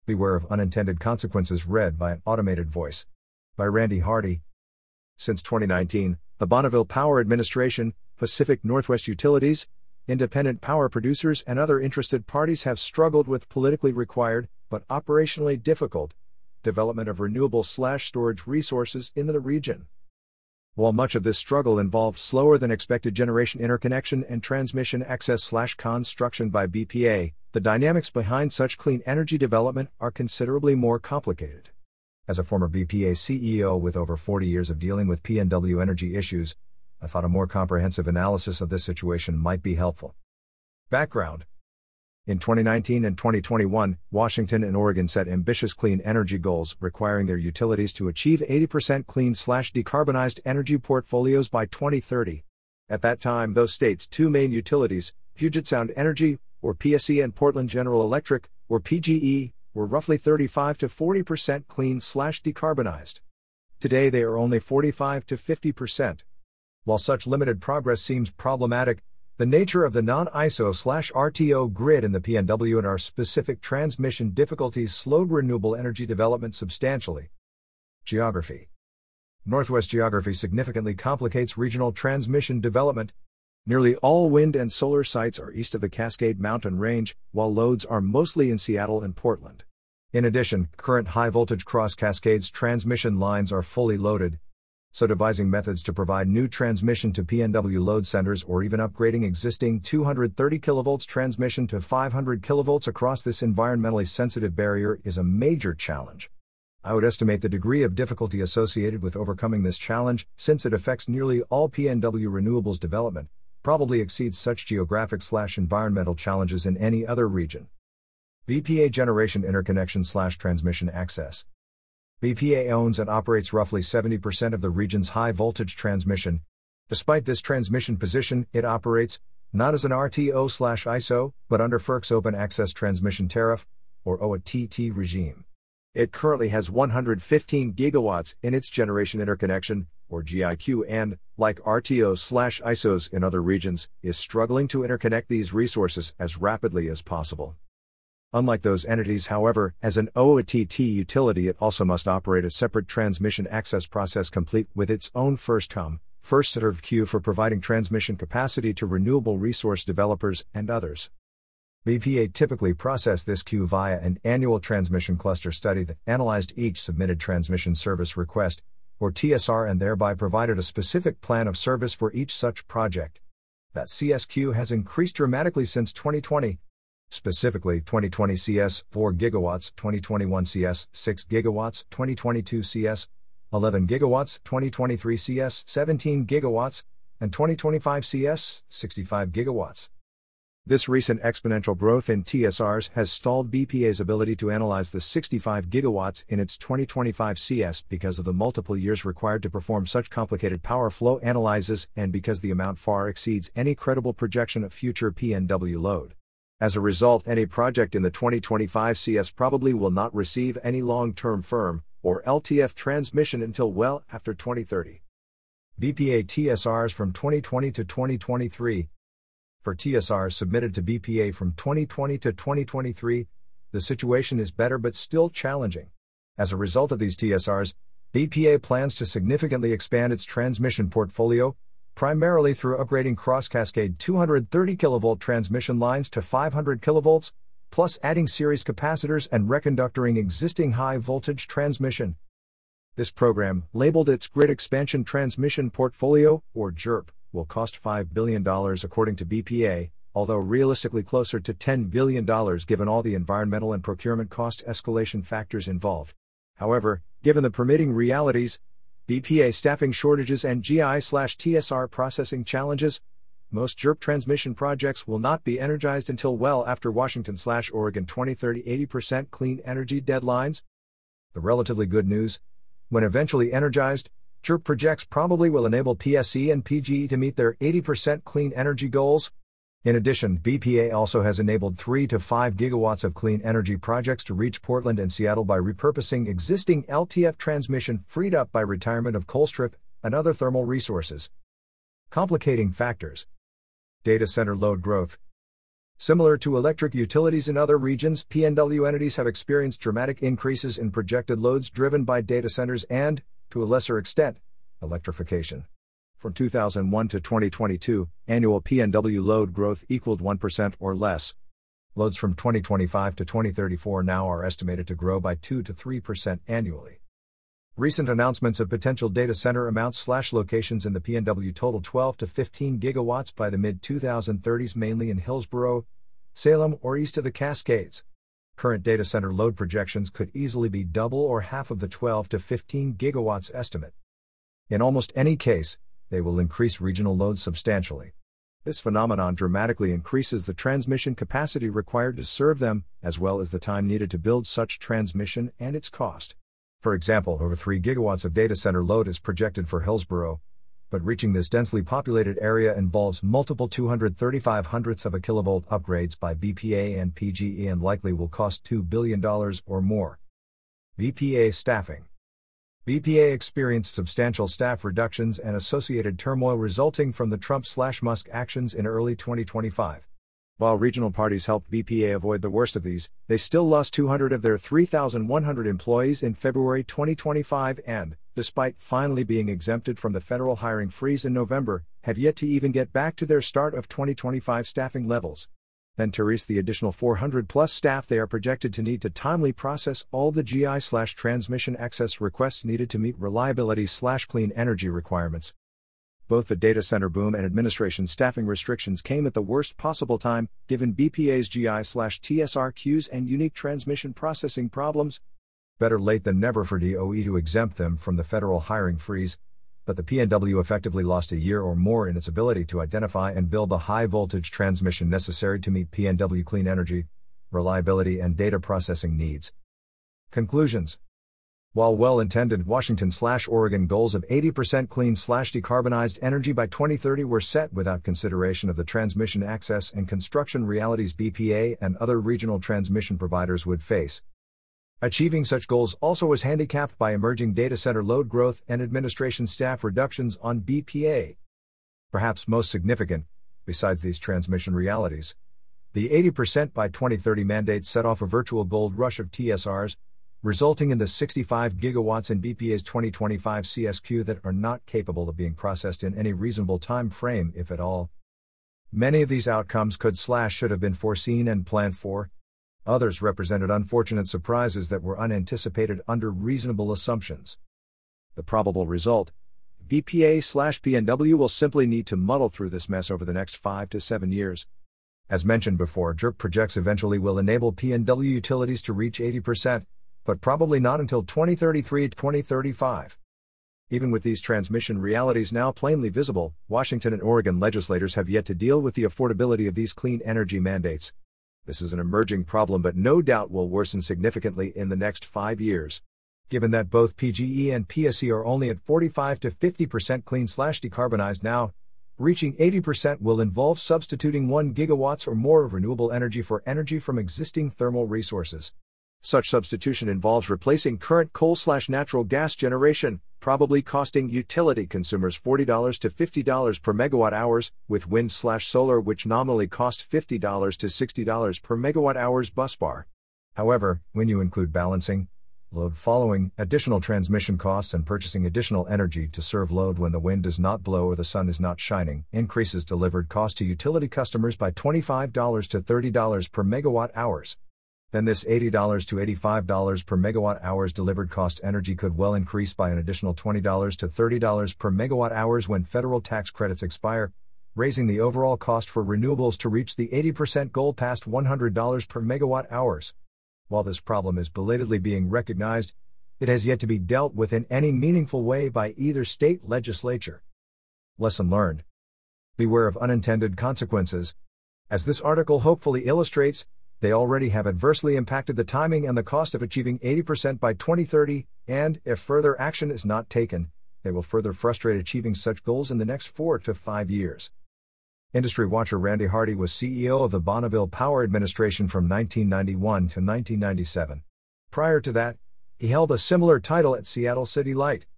Beware of unintended consequences, read by an automated voice. By Randy Hardy. Since 2019, the Bonneville Power Administration, Pacific Northwest Utilities, independent power producers and other interested parties have struggled with politically required, but operationally difficult, development of renewable/storage resources in the region. While much of this struggle involved slower than expected generation interconnection and transmission access/construction by BPA, the dynamics behind such clean energy development are considerably more complicated. As a former BPA CEO with over 40 years of dealing with PNW energy issues, I thought a more comprehensive analysis of this situation might be helpful. Background. In 2019 and 2021, Washington and Oregon set ambitious clean energy goals requiring their utilities to achieve 80% clean/decarbonized energy portfolios by 2030. At that time, those states' two main utilities, Puget Sound Energy, or PSE, and Portland General Electric, or PGE, were roughly 35 to 40% clean/decarbonized. Today they are only 45 to 50%. While such limited progress seems problematic, the nature of the non-ISO/RTO grid in the PNW and our specific transmission difficulties slowed renewable energy development substantially. Geography. Northwest geography significantly complicates regional transmission development. Nearly all wind and solar sites are east of the Cascade Mountain Range, while loads are mostly in Seattle and Portland. In addition, current high-voltage cross-Cascades transmission lines are fully loaded, so devising methods to provide new transmission to PNW load centers or even upgrading existing 230 kV transmission to 500 kV across this environmentally sensitive barrier is a major challenge. I would estimate the degree of difficulty associated with overcoming this challenge, since it affects nearly all PNW renewables development, probably exceeds such geographic/environmental challenges in any other region. BPA generation interconnection/transmission access. BPA owns and operates roughly 70% of the region's high-voltage transmission. Despite this transmission position, it operates, not as an RTO/ISO, but under FERC's Open Access Transmission Tariff, or OATT regime. It currently has 115 gigawatts in its generation interconnection, or GIQ, and, like RTOs/ISOs in other regions, is struggling to interconnect these resources as rapidly as possible. Unlike those entities, however, as an OATT utility, it also must operate a separate transmission access process complete with its own first-come, first-served queue for providing transmission capacity to renewable resource developers and others. BPA typically process this queue via an annual transmission cluster study that analyzed each submitted transmission service request, or TSR, and thereby provided a specific plan of service for each such project. That CSQ has increased dramatically since 2020. Specifically, 2020 CS 4 gigawatts, 2021 CS 6 gigawatts, 2022 CS 11 gigawatts, 2023 CS 17 gigawatts, and 2025 CS 65 gigawatts. This recent exponential growth in TSRs has stalled BPA's ability to analyze the 65 gigawatts in its 2025 CS because of the multiple years required to perform such complicated power flow analyses and because the amount far exceeds any credible projection of future PNW load. As a result, any project in the 2025 CS probably will not receive any long-term firm, or LTF transmission until well after 2030. BPA TSRs from 2020 to 2023. For TSRs submitted to BPA from 2020 to 2023, the situation is better but still challenging. As a result of these TSRs, BPA plans to significantly expand its transmission portfolio, primarily through upgrading cross-cascade 230 kV transmission lines to 500 kV, plus adding series capacitors and reconductoring existing high-voltage transmission. This program, labeled its Grid Expansion Transmission Portfolio, or GERP, will cost $5 billion according to BPA, although realistically closer to $10 billion given all the environmental and procurement cost escalation factors involved. However, given the permitting realities, BPA staffing shortages and GI/TSR processing challenges, most GERP transmission projects will not be energized until well after Washington/Oregon 2030 80% clean energy deadlines. The relatively good news: when eventually energized, GERP projects probably will enable PSE and PGE to meet their 80% clean energy goals. In addition, BPA also has enabled 3 to 5 gigawatts of clean energy projects to reach Portland and Seattle by repurposing existing LTF transmission freed up by retirement of Colstrip and other thermal resources. Complicating factors. Data center load growth. Similar to electric utilities in other regions, PNW entities have experienced dramatic increases in projected loads driven by data centers and, to a lesser extent, electrification. From 2001 to 2022, annual PNW load growth equaled 1% or less. Loads from 2025 to 2034 now are estimated to grow by 2 to 3% annually. Recent announcements of potential data center amounts/locations in the PNW total 12 to 15 gigawatts by the mid-2030s, mainly in Hillsborough, Salem, or east of the Cascades. Current data center load projections could easily be double or half of the 12 to 15 gigawatts estimate. In almost any case, they will increase regional loads substantially. This phenomenon dramatically increases the transmission capacity required to serve them, as well as the time needed to build such transmission and its cost. For example, over 3 gigawatts of data center load is projected for Hillsborough, but reaching this densely populated area involves multiple 235 hundredths of a kilovolt upgrades by BPA and PGE and likely will cost $2 billion or more. BPA staffing. BPA experienced substantial staff reductions and associated turmoil resulting from the Trump/Musk actions in early 2025. While regional parties helped BPA avoid the worst of these, they still lost 200 of their 3,100 employees in February 2025 and, despite finally being exempted from the federal hiring freeze in November, have yet to even get back to their start of 2025 staffing levels. Then to reach the additional 400-plus staff they are projected to need to timely process all the GI/transmission access requests needed to meet reliability/clean energy requirements. Both the data center boom and administration staffing restrictions came at the worst possible time, given BPA's GI/TSR queues and unique transmission processing problems. Better late than never for DOE to exempt them from the federal hiring freeze, but the PNW effectively lost a year or more in its ability to identify and build the high-voltage transmission necessary to meet PNW clean energy, reliability and data processing needs. Conclusions. While well-intended Washington/Oregon goals of 80% clean/decarbonized energy by 2030 were set without consideration of the transmission access and construction realities BPA and other regional transmission providers would face. Achieving such goals also was handicapped by emerging data center load growth and administration staff reductions on BPA. Perhaps most significant, besides these transmission realities, the 80% by 2030 mandate set off a virtual gold rush of TSRs, resulting in the 65 gigawatts in BPA's 2025 CSQ that are not capable of being processed in any reasonable time frame, if at all. Many of these outcomes could/should have been foreseen and planned for. Others represented unfortunate surprises that were unanticipated under reasonable assumptions. The probable result: BPA/PNW will simply need to muddle through this mess over the next 5 to 7 years. As mentioned before, JERC projects eventually will enable PNW utilities to reach 80%, but probably not until 2033 to 2035. Even with these transmission realities now plainly visible, Washington and Oregon legislators have yet to deal with the affordability of these clean energy mandates. This is an emerging problem but no doubt will worsen significantly in the next 5 years. Given that both PGE and PSE are only at 45 to 50% clean/decarbonized now, reaching 80% will involve substituting 1 gigawatts or more of renewable energy for energy from existing thermal resources. Such substitution involves replacing current coal/natural gas generation, probably costing utility consumers $40 to $50 per megawatt hours, with wind/solar which nominally cost $50 to $60 per megawatt hours busbar. However, when you include balancing, load following, additional transmission costs and purchasing additional energy to serve load when the wind does not blow or the sun is not shining, increases delivered cost to utility customers by $25 to $30 per megawatt hours. Then this $80 to $85 per megawatt hours delivered cost energy could well increase by an additional $20 to $30 per megawatt hours when federal tax credits expire, raising the overall cost for renewables to reach the 80% goal past $100 per megawatt hours. While this problem is belatedly being recognized, it has yet to be dealt with in any meaningful way by either state legislature. Lesson learned. Beware of unintended consequences. As this article hopefully illustrates, they already have adversely impacted the timing and the cost of achieving 80% by 2030, and, if further action is not taken, they will further frustrate achieving such goals in the next 4 to 5 years. Industry watcher Randy Hardy was CEO of the Bonneville Power Administration from 1991 to 1997. Prior to that, he held a similar title at Seattle City Light.